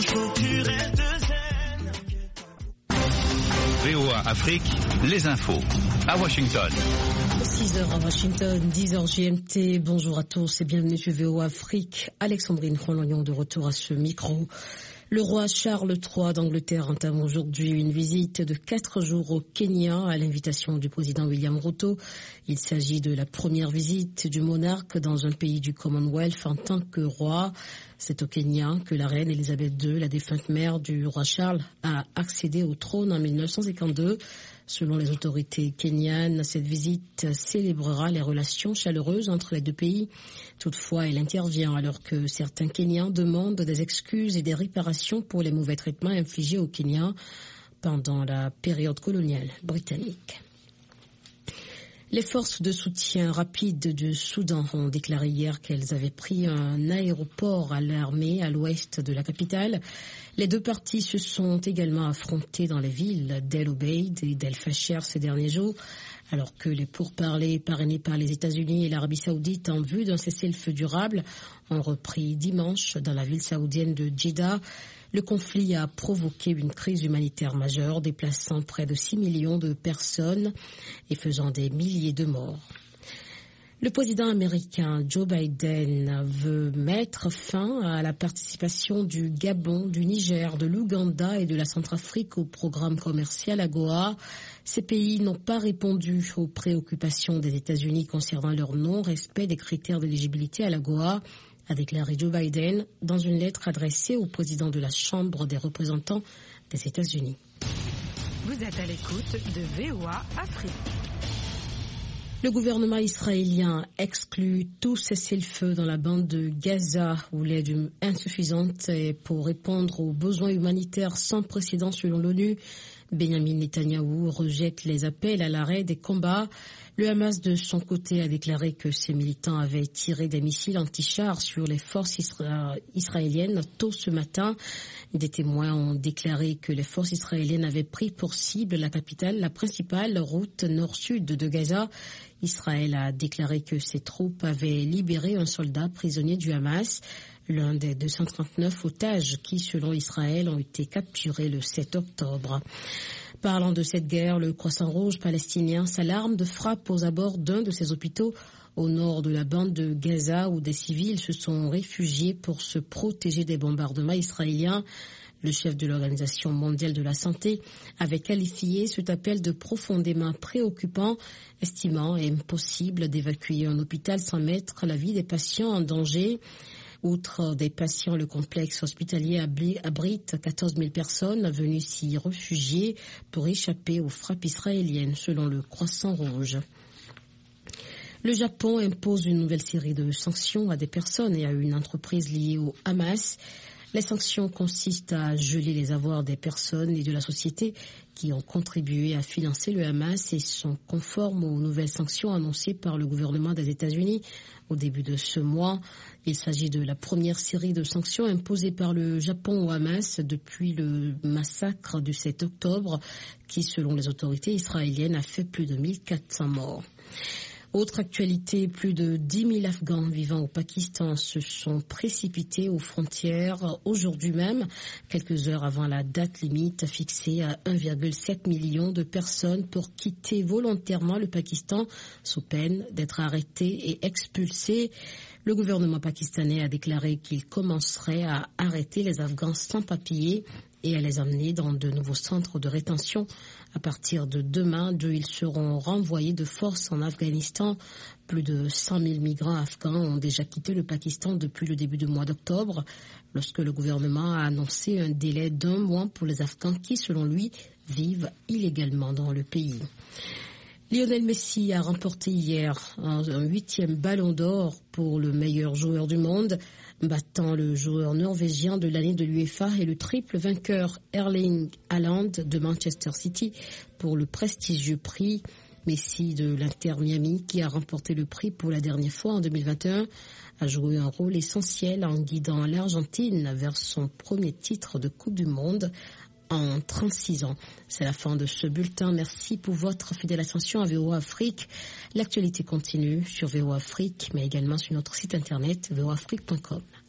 revanche, faut que tu restes zen. VOA Afrique, les infos à Washington. 6h à Washington, 10h GMT. Bonjour à tous et bienvenue sur VOA Afrique. Alexandrine Rolognon de retour à ce micro. Le roi Charles III d'Angleterre entame aujourd'hui une visite de 4 jours au Kenya à l'invitation du président William Ruto. Il s'agit de la première visite du monarque dans un pays du Commonwealth en tant que roi. C'est au Kenya que la reine Elisabeth II, la défunte mère du roi Charles, a accédé au trône en 1952. Selon les autorités kenyanes, cette visite célébrera les relations chaleureuses entre les deux pays. Toutefois, elle intervient alors que certains Kenyans demandent des excuses et des réparations pour les mauvais traitements infligés aux Kenyans pendant la période coloniale britannique. Les forces de soutien rapide du Soudan ont déclaré hier qu'elles avaient pris un aéroport à l'armée à l'ouest de la capitale. Les deux parties se sont également affrontées dans les villes d'El Obeid et d'El Fasher ces derniers jours, alors que les pourparlers parrainés par les États-Unis et l'Arabie Saoudite en vue d'un cessez-le-feu durable ont repris dimanche dans la ville saoudienne de Jeddah. Le conflit a provoqué une crise humanitaire majeure, déplaçant près de 6 millions de personnes et faisant des milliers de morts. Le président américain Joe Biden veut mettre fin à la participation du Gabon, du Niger, de l'Ouganda et de la Centrafrique au programme commercial AGOA. Ces pays n'ont pas répondu aux préoccupations des États-Unis concernant leur non-respect des critères d'éligibilité à l'AGOA, a déclaré Joe Biden dans une lettre adressée au président de la Chambre des représentants des États-Unis. Vous êtes à l'écoute de VOA Afrique. Le gouvernement israélien exclut tout cessez-le-feu dans la bande de Gaza où l'aide insuffisante pour répondre aux besoins humanitaires sans précédent selon l'ONU. Benjamin Netanyahou rejette les appels à l'arrêt des combats. Le Hamas, de son côté, a déclaré que ses militants avaient tiré des missiles anti-chars sur les forces israéliennes tôt ce matin. Des témoins ont déclaré que les forces israéliennes avaient pris pour cible la capitale, la principale route nord-sud de Gaza. Israël a déclaré que ses troupes avaient libéré un soldat prisonnier du Hamas, l'un des 239 otages qui, selon Israël, ont été capturés le 7 octobre. Parlant de cette guerre, le Croissant-Rouge palestinien s'alarme de frappes aux abords d'un de ses hôpitaux au nord de la bande de Gaza où des civils se sont réfugiés pour se protéger des bombardements israéliens. Le chef de l'Organisation mondiale de la santé avait qualifié cet appel de profondément préoccupant, estimant impossible d'évacuer un hôpital sans mettre la vie des patients en danger. Outre des patients, le complexe hospitalier abrite 14 000 personnes venues s'y réfugier pour échapper aux frappes israéliennes, selon le Croissant-Rouge. Le Japon impose une nouvelle série de sanctions à des personnes et à une entreprise liée au Hamas. Les sanctions consistent à geler les avoirs des personnes et de la société qui ont contribué à financer le Hamas et sont conformes aux nouvelles sanctions annoncées par le gouvernement des États-Unis au début de ce mois. Il s'agit de la première série de sanctions imposées par le Japon au Hamas depuis le massacre du 7 octobre qui, selon les autorités israéliennes, a fait plus de 1400 morts. Autre actualité, plus de 10 000 Afghans vivant au Pakistan se sont précipités aux frontières aujourd'hui même, quelques heures avant la date limite fixée à 1,7 million de personnes pour quitter volontairement le Pakistan sous peine d'être arrêtés et expulsés. Le gouvernement pakistanais a déclaré qu'il commencerait à arrêter les Afghans sans papiers et à les amener dans de nouveaux centres de rétention. À partir de demain, ils seront renvoyés de force en Afghanistan. Plus de 100 000 migrants afghans ont déjà quitté le Pakistan depuis le début du mois d'octobre, lorsque le gouvernement a annoncé un délai d'1 mois pour les Afghans qui, selon lui, vivent illégalement dans le pays. Lionel Messi a remporté hier un 8e ballon d'or pour le meilleur joueur du monde, battant le joueur norvégien de l'année de l'UEFA et le triple vainqueur Erling Haaland de Manchester City pour le prestigieux prix. Messi de l'Inter Miami, qui a remporté le prix pour la dernière fois en 2021, a joué un rôle essentiel en guidant l'Argentine vers son premier titre de Coupe du Monde en 36 ans. C'est la fin de ce bulletin. Merci pour votre fidèle attention à VOA Afrique. L'actualité continue sur VOA Afrique, mais également sur notre site internet voaafrique.com.